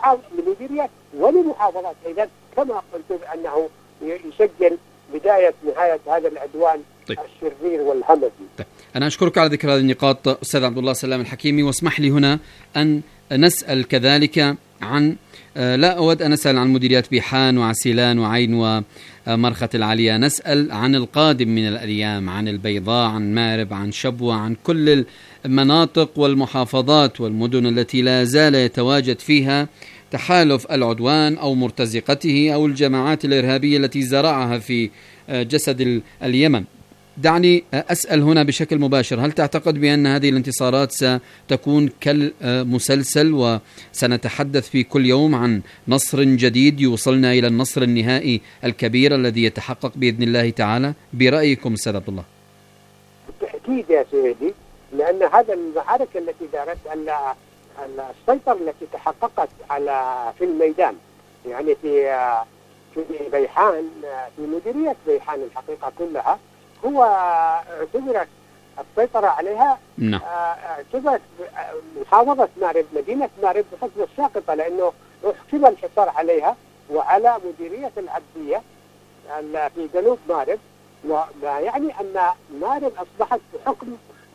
للمديريات وللمحافظات أيضا، كما قلت بأنه يسجل بداية نهاية هذا العدوان الشرير والهمجي. أنا أشكرك على ذكر هذه النقاط أستاذ عبد الله سلام الحكيمي، واسمح لي هنا أن نسأل كذلك عن لا أود أن أسأل عن مديريات بيحان وعسيلان وعين ومرخة العالية، نسأل عن القادم من الأيام، عن البيضاء، عن مارب، عن شبوة، عن كل المناطق والمحافظات والمدن التي لا زال يتواجد فيها تحالف العدوان أو مرتزقته أو الجماعات الإرهابية التي زرعها في جسد اليمن. دعني أسأل هنا بشكل مباشر، هل تعتقد بأن هذه الانتصارات ستكون كالمسلسل وسنتحدث في كل يوم عن نصر جديد يوصلنا إلى النصر النهائي الكبير الذي يتحقق بإذن الله تعالى؟ برأيكم أستاذ عبد الله. بالتأكيد يا سيدي، لأن هذا المعارك التي دارت، السيطرة التي تحققت في الميدان، يعني في بيحان، في مديرية بيحان الحقيقة كلها، هو اعتبرت السيطرة عليها اعتبرت محافظة مارب، مدينة مارب بحكم الساقطة، لأنه احكم الحصار عليها وعلى مديرية العبدية في جنوب مارب، وما يعني أن مارب أصبحت بحكم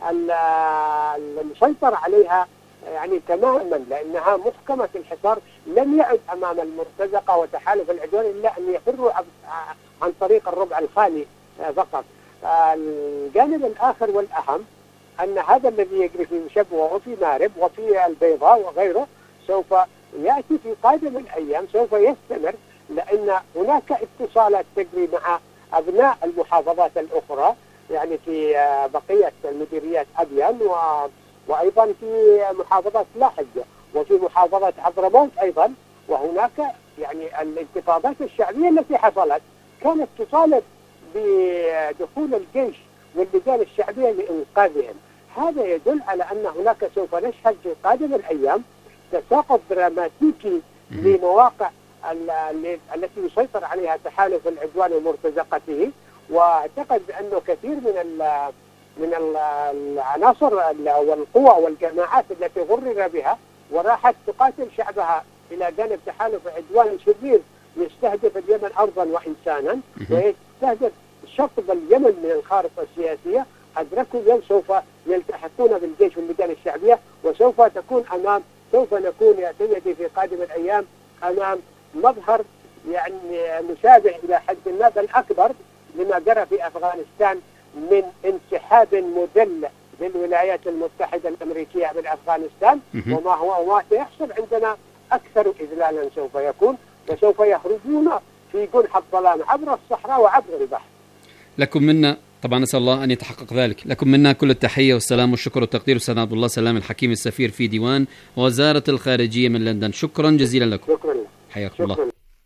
المسيطر عليها يعني تماما، لأنها محكمة الحصار، لم يعد أمام المرتزقة وتحالف العدوان إلا أن يفروا عن طريق الربع الخالي فقط. الجانب الآخر والأهم أن هذا الذي يجري في شبوة وفي مارب وفي البيضاء وغيره سوف يأتي في قادم الأيام، سوف يستمر، لأن هناك اتصالات تجري مع أبناء المحافظات الأخرى، يعني في بقية المديريات أبيان وأيضا في محافظة لاحج وفي محافظة حضرموت أيضا. وهناك يعني الانتفاضات الشعبية التي حصلت كانت تطالب بدخول الجيش واللجان الشعبية لإنقاذهم. هذا يدل على أن هناك سوف نشهد في قادم الأيام تساقط دراماتيكي لمواقع التي يسيطر عليها تحالف العدوان ومرتزقته. واعتقد بأنه كثير من العناصر والقوى والجماعات التي غرر بها وراحت تقاتل شعبها إلى جانب تحالف عدوان شرير يستهدف اليمن أرضا وإنسانا ويستهدف شطب اليمن من الخارطة السياسية، أدركوا اليوم سوف يلتحقون بالجيش واللجان الشعبية، وسوف نكون يا سيدي في قادم الأيام أمام مظهر يعني مشابه إلى حد ما بل أكبر لما جرى في أفغانستان من انسحاب مدل للولايات المتحدة الأمريكية من أفغانستان، وما سيحصل عندنا أكثر إذلالا سوف يكون، وسوف يخرجون في جنح الظلام عبر الصحراء وعبر البحر. لكم منا طبعا نسأل الله أن يتحقق ذلك. لكم منا كل التحية والسلام والشكر والتقدير أستاذ عبد الله سلام الحكيم، السفير في ديوان وزارة الخارجية من لندن. شكرا جزيلا لكم. شكرا. حياكم الله.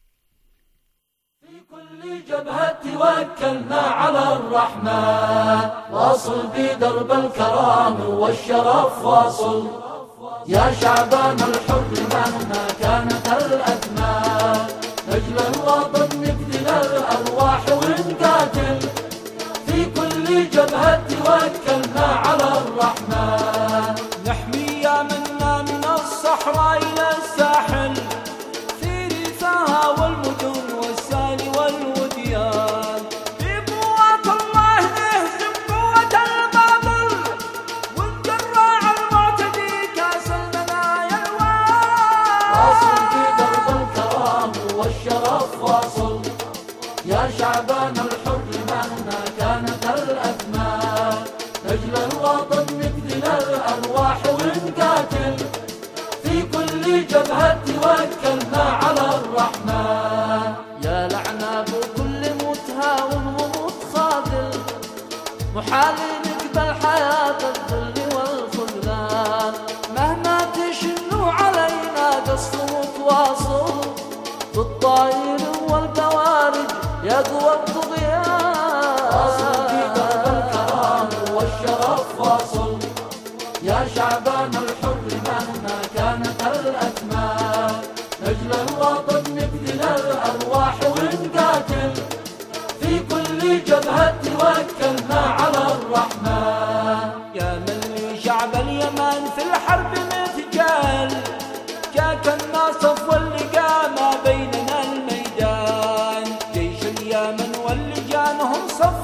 في كل جبهة توكلنا على الرحمن، واصل في درب الكرام والشرف واصل، يا شعبان الحر مهما كانت الأثمان، نجل الوطن نبذل الأرواح ونقاتل، في كل جبهة توكلنا على الرحمن، نحمي يمنا من الصحراء إلى الساحل، في ريفها والمدن والسال والوديان، بقوة الله نهزم قوة الباطل، ونجرع المعتدي كاس المنايا الوان، واصل في درب الكرام والشرف واصل، يا شعبان الحر مهما كانت الأثمان، نجل الوطن نبذل الأرواح ونقاتل، في كل جبهة توكلنا على الرحمن، يا لعنة بكل متهاون ومتخاذل، محال نقبل حياة الذل والخذلان، مهما تشنوا علينا قصف متواصل، بالطائر والبوارج يا قوى الطغيان، واصل في درب الكرام والشرف واصل، يا شعبان الحر مهما كانت الأثمان، نجل الوطن نبذل الأرواح ونقاتل، في كل جبهة توكلنا على الرحمن، يا من لي شعب اليمن في الحرب متجال، جاك الناصف واللقاء ما بيننا الميدان، جيش اليمن واللجان هم صف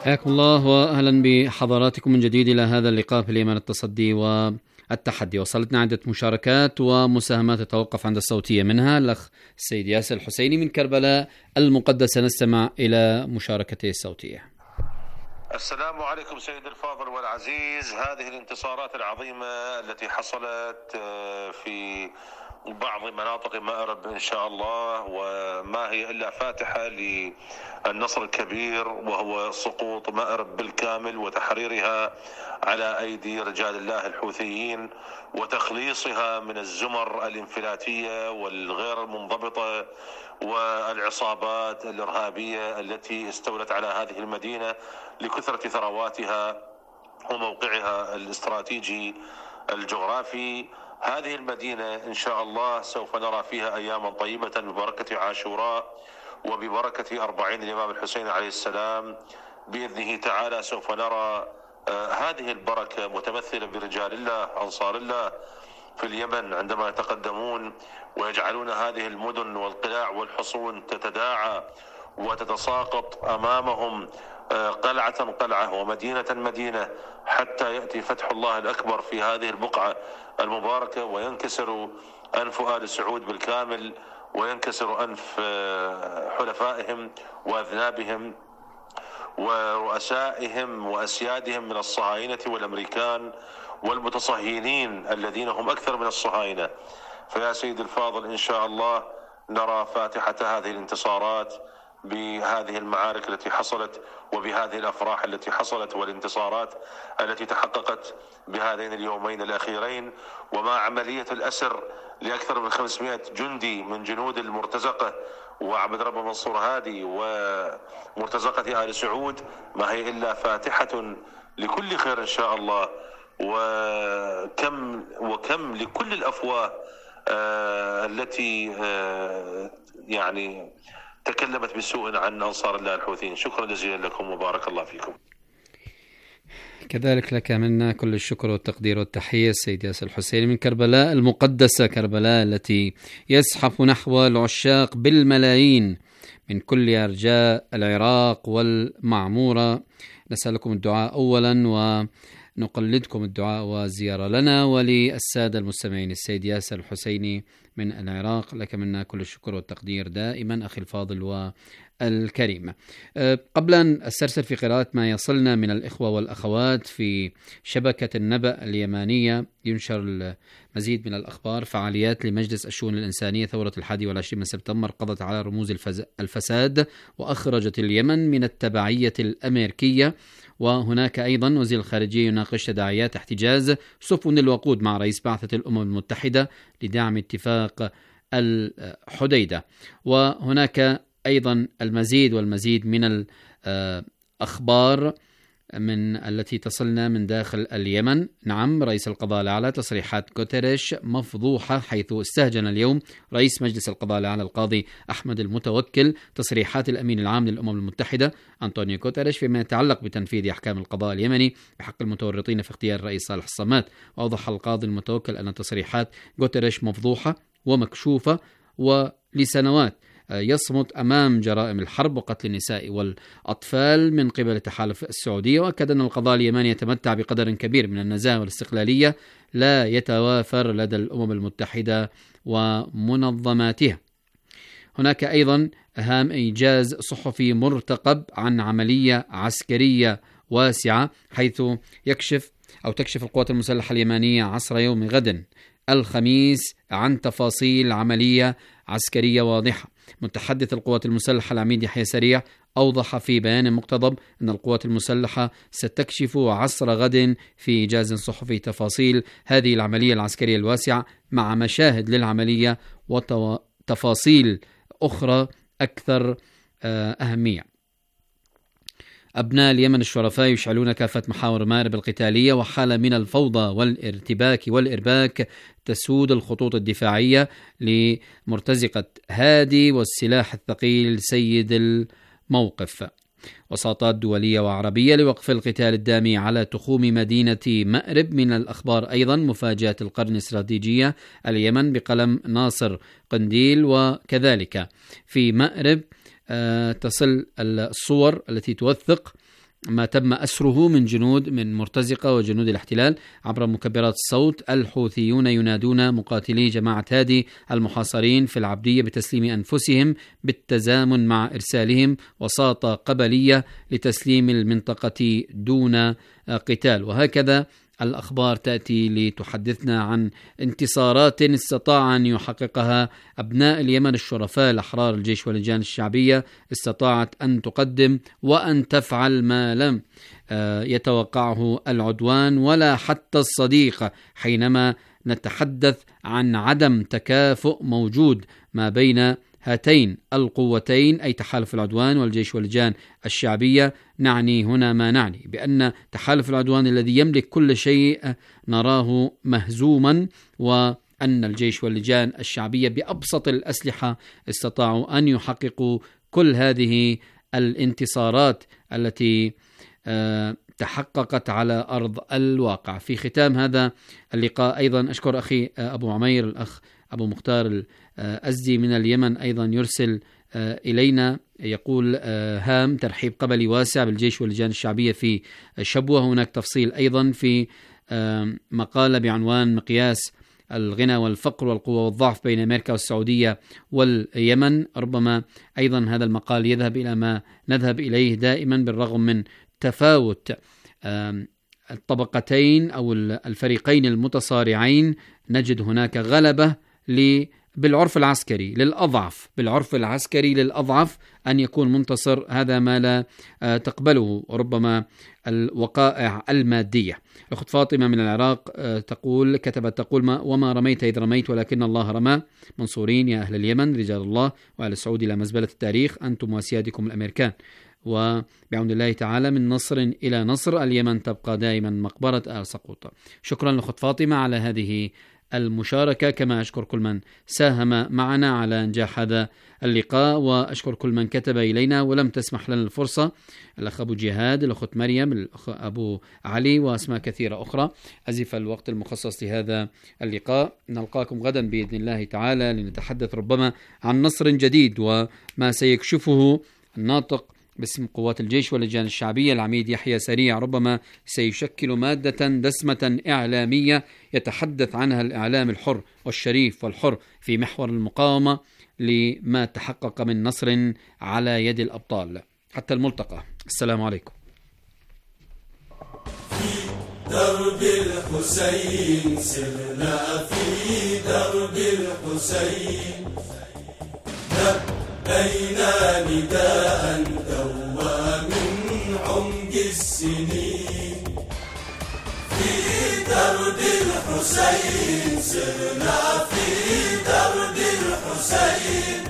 حياكم الله وأهلا بحضراتكم من جديد إلى هذا اللقاء في اليمن التصدي والتحدي. وصلتنا عدة مشاركات ومساهمات تتوقف عند الصوتية، منها الأخ السيد ياسر الحسيني من كربلاء المقدسة. نستمع إلى مشاركته الصوتية. السلام عليكم سيد الفاضل والعزيز. هذه الانتصارات العظيمة التي حصلت في بعض مناطق مأرب إن شاء الله، وما هي إلا فاتحة للنصر الكبير، وهو سقوط مأرب بالكامل وتحريرها على أيدي رجال الله الحوثيين، وتخليصها من الزمر الانفلاتية والغير المنضبطة والعصابات الإرهابية التي استولت على هذه المدينة لكثرة ثرواتها وموقعها الاستراتيجي الجغرافي. هذه المدينة إن شاء الله سوف نرى فيها أياما طيبة ببركة عاشوراء وببركة 40 الإمام الحسين عليه السلام بإذنه تعالى. سوف نرى هذه البركة متمثلة برجال الله أنصار الله في اليمن عندما يتقدمون ويجعلون هذه المدن والقلاع والحصون تتداعى وتتساقط أمامهم قلعة قلعة ومدينة مدينة، حتى يأتي فتح الله الأكبر في هذه البقعة المباركة وينكسر أنف آل سعود بالكامل، وينكسر أنف حلفائهم وأذنابهم ورؤسائهم وأسيادهم من الصهاينة والأمريكان والمتصهينين الذين هم أكثر من الصهاينة. فيا سيد الفاضل إن شاء الله نرى فاتحة هذه الانتصارات بهذه المعارك التي حصلت وبهذه الأفراح التي حصلت والانتصارات التي تحققت بهذين اليومين الأخيرين، ومع عملية الأسر لأكثر من 500 جندي من جنود المرتزقة وعبد رب منصور هادي ومرتزقة آل سعود، ما هي إلا فاتحة لكل خير إن شاء الله. وكم لكل الأفواه التي يعني تكلمت بسوء عن أنصار الله الحوثيين. شكرا جزيلا لكم وبارك الله فيكم. كذلك لك منا كل الشكر والتقدير والتحية السيد ياسر الحسيني من كربلاء المقدسة، كربلاء التي يزحف نحو العشاق بالملايين من كل أرجاء العراق والمعمورة. نسألكم الدعاء أولا ونقلدكم الدعاء والزيارة لنا وللسادة المستمعين. السيد ياسر الحسيني من العراق، لك منا كل الشكر والتقدير دائما أخي الفاضل والكريم. قبل أن أسترسل في قراءة ما يصلنا من الإخوة والأخوات في شبكة النبأ اليمانية، ينشر المزيد من الأخبار. فعاليات لمجلس الشؤون الإنسانية ثورة 21 من سبتمبر قضت على رموز الفساد وأخرجت اليمن من التبعية الأمريكية. وهناك أيضا وزير الخارجية يناقش تداعيات احتجاز سفن الوقود مع رئيس بعثة الأمم المتحدة لدعم اتفاق الحديدة. وهناك أيضا المزيد والمزيد من الأخبار من التي تصلنا من داخل اليمن. نعم، رئيس القضاء الأعلى تصريحات غوتيريش مفضوحة، حيث استهجن اليوم رئيس مجلس القضاء الأعلى القاضي أحمد المتوكل تصريحات الأمين العام للأمم المتحدة أنطونيو غوتيريش فيما يتعلق بتنفيذ أحكام القضاء اليمني بحق المتورطين في اغتيال الرئيس صالح الصمات. وأوضح القاضي المتوكل أن تصريحات غوتيريش مفضوحة ومكشوفة، ولسنوات يصمت أمام جرائم الحرب وقتل النساء والأطفال من قبل التحالف السعودية. وأكد أن القضاء اليمني يتمتع بقدر كبير من النزاهة والاستقلالية لا يتوافر لدى الأمم المتحدة ومنظماتها. هناك أيضا أهم إنجاز صحفي مرتقب عن عملية عسكرية واسعة، حيث تكشف القوات المسلحة اليمنية عصر يوم غد الخميس عن تفاصيل عملية عسكرية واضحة. متحدث القوات المسلحة العميد يحيى سريع أوضح في بيان مقتضب أن القوات المسلحة ستكشف عصر غد في إيجاز صحفي تفاصيل هذه العملية العسكرية الواسعة مع مشاهد للعملية وتفاصيل أخرى أكثر أهمية. أبناء اليمن الشرفاء يشعلون كافة محاور مأرب القتالية، وحالة من الفوضى والارتباك والإرباك تسود الخطوط الدفاعية لمرتزقة هادي والسلاح الثقيل سيد الموقف. وساطات دولية وعربية لوقف القتال الدامي على تخوم مدينة مأرب. من الأخبار أيضا مفاجأة القرن الاستراتيجية اليمن بقلم ناصر قنديل. وكذلك في مأرب تصل الصور التي توثق ما تم أسره من جنود من مرتزقة وجنود الاحتلال عبر مكبرات الصوت. الحوثيون ينادون مقاتلي جماعة هادي المحاصرين في العبدية بتسليم أنفسهم بالتزامن مع إرسالهم وساطة قبلية لتسليم المنطقة دون قتال. وهكذا الأخبار تأتي لتحدثنا عن انتصارات استطاع أن يحققها أبناء اليمن الشرفاء الأحرار. الجيش واللجان الشعبية استطاعت أن تقدم وأن تفعل ما لم يتوقعه العدوان ولا حتى الصديق، حينما نتحدث عن عدم تكافؤ موجود ما بين هاتين القوتين أي تحالف العدوان والجيش واللجان الشعبية. نعني هنا ما نعني بأن تحالف العدوان الذي يملك كل شيء نراه مهزوما، وأن الجيش واللجان الشعبية بأبسط الأسلحة استطاعوا أن يحققوا كل هذه الانتصارات التي تحققت على أرض الواقع. في ختام هذا اللقاء أيضا أشكر أخي أبو عمير الأخ أبو مختار الأزدي من اليمن، أيضا يرسل إلينا يقول هام ترحيب قبلي واسع بالجيش واللجان الشعبية في شبوة. هناك تفصيل أيضا في مقالة بعنوان مقياس الغنى والفقر والقوة والضعف بين أمريكا والسعودية واليمن. ربما أيضا هذا المقال يذهب إلى ما نذهب إليه دائما، بالرغم من تفاوت الطبقتين أو الفريقين المتصارعين نجد هناك غلبة بالعرف العسكري للأضعف، بالعرف العسكري للأضعف أن يكون منتصر، هذا ما لا تقبله ربما الوقائع المادية. أخت فاطمة من العراق كتبت وما رميت إذ رميت ولكن الله رمى. منصورين يا أهل اليمن رجال الله وأهل السعود إلى مزبلة التاريخ أنتم وسيادكم الأمريكان، وبعون الله تعالى من نصر إلى نصر اليمن تبقى دائما مقبرة آل سقوط. شكرا لأخت فاطمة على هذه المشاركة، كما أشكر كل من ساهم معنا على إنجاح هذا اللقاء، وأشكر كل من كتب إلينا ولم تسمح لنا الفرصة، الأخ أبو جهاد، الأخت مريم، الأخ أبو علي وأسماء كثيرة أخرى. أزف الوقت المخصص لهذا اللقاء، نلقاكم غدا بإذن الله تعالى لنتحدث ربما عن نصر جديد وما سيكشفه الناطق باسم قوات الجيش واللجان الشعبية العميد يحيى سريع، ربما سيشكل مادة دسمة إعلامية يتحدث عنها الإعلام الحر والشريف والحر في محور المقاومة لما تحقق من نصر على يد الأبطال. حتى الملتقى، السلام عليكم. في درب الحسين سرنا، في درب الحسين لبينا نداء دوى من عمق السنين. في درب الحسين سرنا، في درب الحسين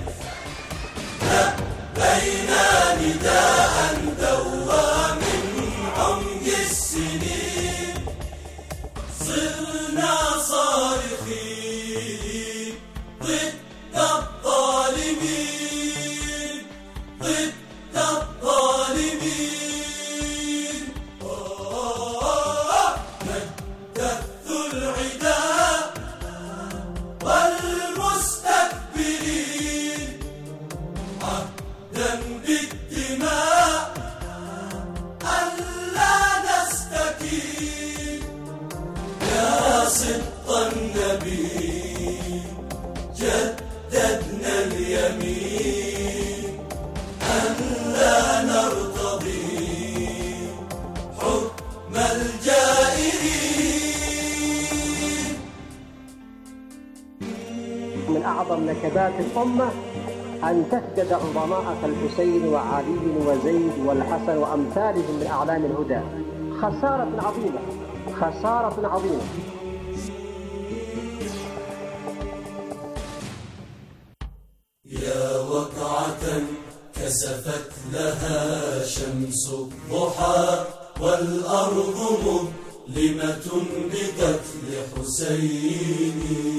لبينا نداء دوى من عمق السنين. صرنا صارخين ضد الظالمين، ضد الظالمين. نجدث العداء والمستكبرين، عهدا بالدماء ألا نستكين. يا صدق النبي جددنا اليمين أن لا نرتضي حكم الجائرين. من أعظم نكبات الأمة أن تفقد عظماء كالحسين وعلي وزيد والحسن وأمثالهم من أعلام الهدى. خسارة عظيمة، خسارة عظيمة. يا وقعة كسفت لها شمس الضحى والأرض مظلمة بقتل حسين.